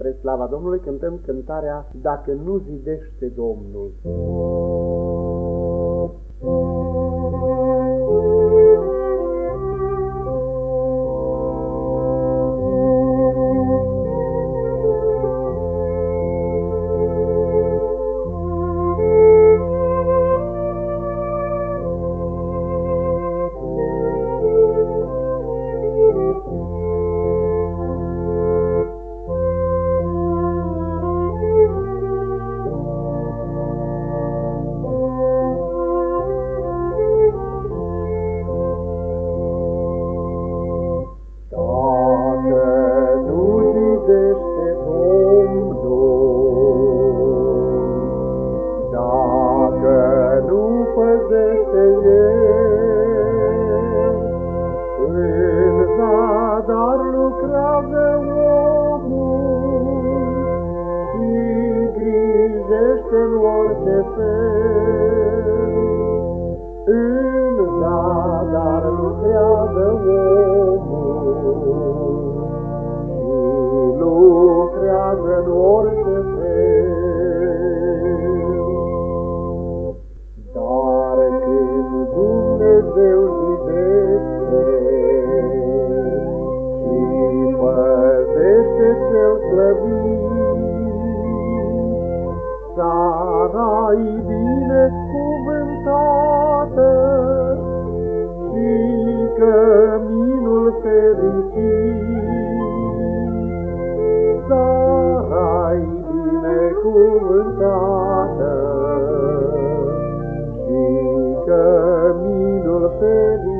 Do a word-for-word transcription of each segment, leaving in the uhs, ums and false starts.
Spre slava Domnului cântăm cântarea Dacă nu zidește Domnul. Dar lucrează omul și grijește-n orice fel. În zadar lucrează omul și lucrează-n orice fel. Dar când Dumnezeu zidește cel slăvit, țara-i binecuvântată și căminul fericit. Țara-i binecuvântată și căminul fericit.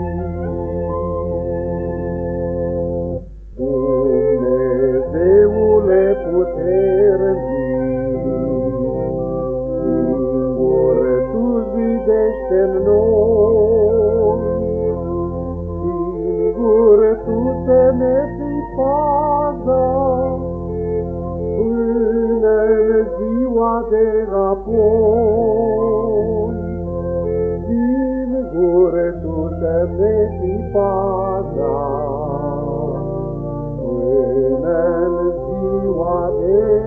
În noi, singur Tu să ne fii paza până-n ziua de apoi. Singur Tu să ne fii paza până-n ziua de